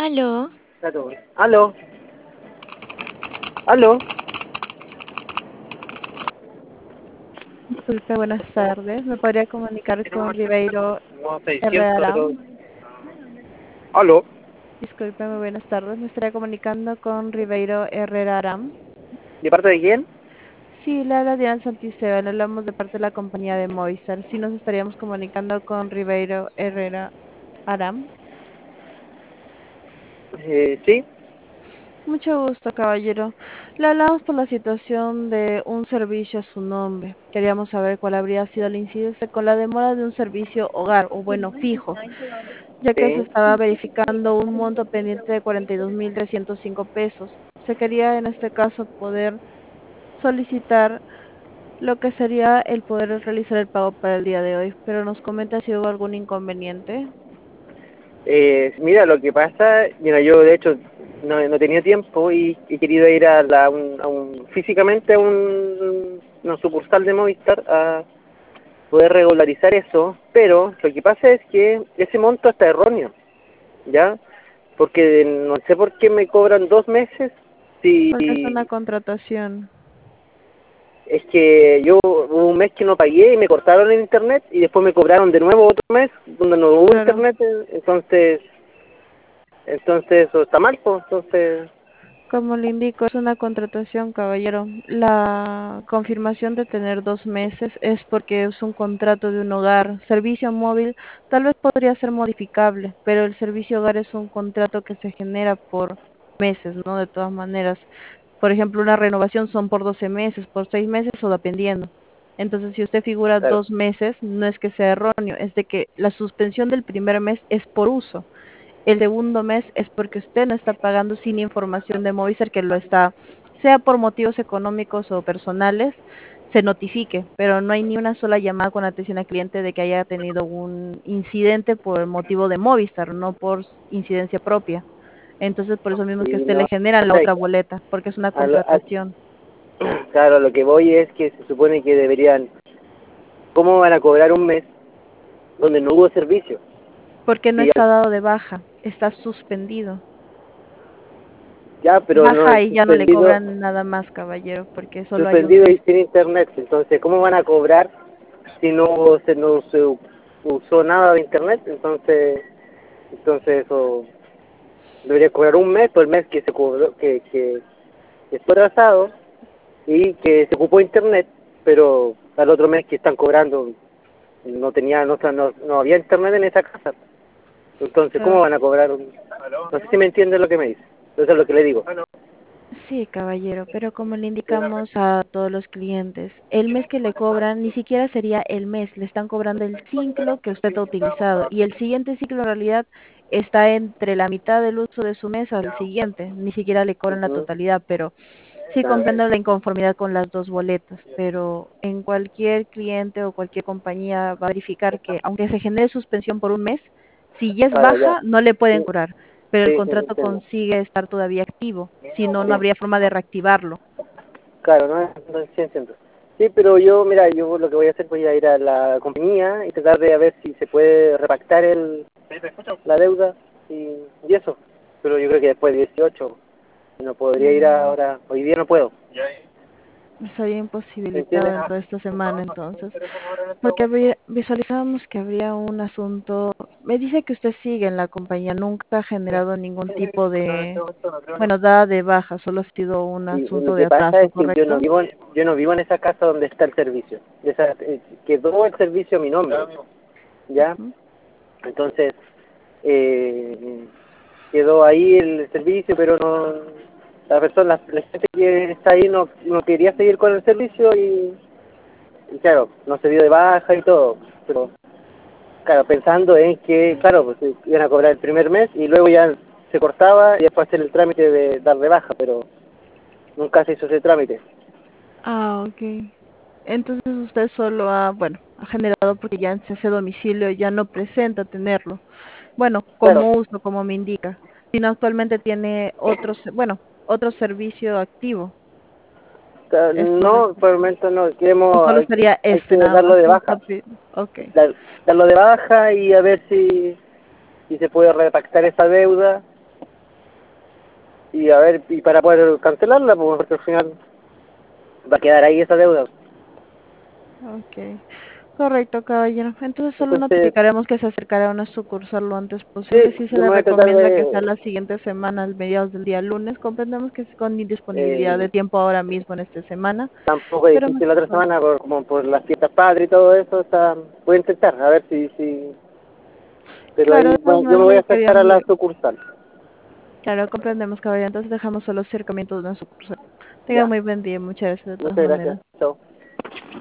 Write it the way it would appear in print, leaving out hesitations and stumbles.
Aló, Aló, aló. Disculpe, buenas tardes. ¿Me podría comunicar con Ribeiro No, 600, pero... Herrera? Aló. Disculpe, muy buenas tardes. Me estaría comunicando con Ribeiro Herrera Aram. ¿De parte de quién? Sí, le habla Diana Santisteban. Le hablamos de parte de la compañía de Movistar. Sí, nos estaríamos comunicando con Ribeiro Herrera Aram. Sí. Mucho gusto, caballero. Le hablamos por la situación de un servicio a su nombre. Queríamos saber cuál habría sido el incidente con la demora de un servicio hogar, o bueno, fijo, ya que se Sí. estaba verificando un monto pendiente de 42.305 pesos. Se quería en este caso poder solicitar lo que sería el poder realizar el pago para el día de hoy, pero nos comenta si hubo algún inconveniente. Mira, lo que pasa, mira, yo de hecho no tenía tiempo y he querido ir físicamente a una sucursal de Movistar a poder regularizar eso, pero lo que pasa es que ese monto está erróneo, ¿ya? Porque no sé por qué me cobran 2 meses Porque es si una contratación. es que yo hubo un mes que no pagué y me cortaron el internet y después me cobraron de nuevo otro mes donde no hubo Claro. internet, entonces eso está mal, pues, entonces, Como le indico, es una contratación, caballero. La confirmación de tener 2 meses es porque es un contrato de un hogar. Servicio móvil tal vez podría ser modificable, pero el servicio hogar es un contrato que se genera por meses, ¿no? De todas maneras. Por ejemplo, una renovación son por 12 meses, por 6 meses o dependiendo. Entonces, si usted figura claro. 2 meses, no es que sea erróneo, es de que la suspensión del primer mes es por uso. El segundo mes es porque usted no está pagando sin información de Movistar que lo está, sea por motivos económicos o personales, se notifique, pero no hay ni una sola llamada con atención al cliente de que haya tenido un incidente por motivo de Movistar, no por incidencia propia. Entonces, por eso mismo es que a Y usted no, le generan la otra boleta, porque es una a lo- a- contratación, claro, lo que voy es que se supone que deberían, ¿cómo van a cobrar un mes donde no hubo servicio? porque no Sí, está dado de baja, está suspendido. ya, pero no Baja es y ya no le suspendido, cobran nada más, caballero, porque solo hay un suspendido mes. y sin internet, entonces, ¿cómo van a cobrar si no se usó nada de internet? Entonces eso debería cobrar un mes por el mes que se cobró, que fue atrasado y que se ocupó internet, pero al otro mes que están cobrando no había internet en esa casa. Entonces, ¿cómo Claro. van a cobrar no sé si me entienden lo que me dice. Eso es lo que le digo. Sí, caballero, pero como le indicamos a todos los clientes, el mes que le cobran ni siquiera sería el mes, le están cobrando el ciclo que usted ha utilizado y el siguiente ciclo en realidad está entre la mitad del uso de su mes al siguiente, ni siquiera le cobran la Ujú. totalidad, pero sí Claro, comprendo la inconformidad con las dos boletas, pero en cualquier cliente o cualquier compañía va a verificar que aunque se genere suspensión por un mes, si ya es claro, ya. baja, no le pueden Sí, curar, pero el sí, sí, contrato entiendo. consigue estar todavía activo, si no, no Sí. habría forma de reactivarlo. Claro, sí entiendo. Sí, pero yo, mira, yo lo que voy a hacer, voy a ir a la compañía y tratar de a ver si se puede repactar la deuda y eso. Pero yo creo que después de 18 no podría ir Mm, ahora, hoy día no puedo. Estaría ¿Me imposibilitado entiendes? dentro de esta semana entonces, porque visualizábamos que habría un asunto. Me dice que usted sigue en la compañía, nunca ha generado ningún tipo de, bueno, da de baja, solo ha sido un Y lo asunto de que pasa atraso, es que ¿correcto? yo no vivo en esa casa donde está el servicio. Quedó el servicio a mi nombre, ¿ya? Ujú. Entonces, eh, quedó ahí el servicio, pero no, la gente que está ahí no quería seguir con el servicio y claro, no se dio de baja y todo, pero claro, pensando en que, claro, pues iban a cobrar el primer mes y luego ya se cortaba y después hacer el trámite de dar de baja, pero nunca se hizo ese trámite. Ah, ok. Entonces usted solo ha, bueno, ha generado porque ya en ese domicilio ya no presenta tenerlo. Bueno, Claro, como uso, como me indica. Sino actualmente tiene otros, bueno, otro servicio activo. Es no, correcto. por el momento no, O queremos, solo sería hay este que nada darlo más. de No baja, está ok. darlo de baja y a ver si se puede repactar esa deuda y a ver, y para poder cancelarla, pues, porque al final va a quedar ahí esa deuda. Ok, correcto, caballero. Entonces solo Entonces, notificaremos que se acercará a una sucursal lo antes posible. sí, Sí se yo me le voy a tratar recomienda que sea de, la siguiente semana, al mediados del día lunes. Comprendemos que es con indisponibilidad eh, de tiempo ahora mismo en esta semana, tampoco es pero más difícil la que otra todo. semana, como por las fiestas padres y todo eso, o sea, voy a intentar, a ver si, pero Claro, ahí, de todas bueno, yo maneras me voy a le acercar a queríamos, la sucursal. claro, comprendemos, caballero. Entonces dejamos solo acercamientos de una sucursal. Tenga Ya, muy buen día, muchas gracias de todas muchas gracias, maneras. chao.